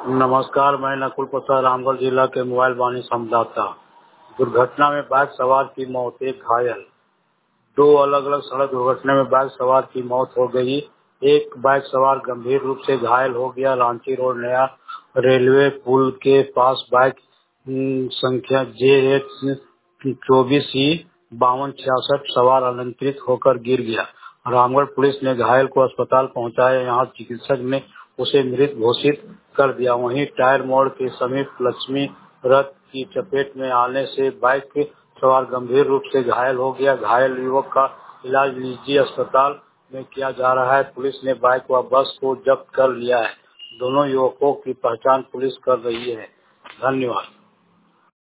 नमस्कार, मैं नकुल प्रसाद रामगढ़ जिला के मोबाइल वाणी संवाददाता। दुर्घटना में बाइक सवार की मौत, एक घायल। दो अलग अलग सड़क दुर्घटना में बाइक सवार की मौत हो गई। एक बाइक सवार गंभीर रूप से घायल हो गया। रांची रोड नया रेलवे पुल के पास बाइक संख्या JH 24C5266 सवार अनियंत्रित होकर गिर गया। रामगढ़ पुलिस ने घायल को अस्पताल पहुंचाया। यहां चिकित्सक ने उसे मृत घोषित कर दिया। वहीं टायर मोड़ के समीप लक्ष्मी रथ की चपेट में आने से बाइक सवार गंभीर रूप से घायल हो गया। घायल युवक का इलाज निजी अस्पताल में किया जा रहा है। पुलिस ने बाइक व बस को जब्त कर लिया है। दोनों युवकों की पहचान पुलिस कर रही है। धन्यवाद।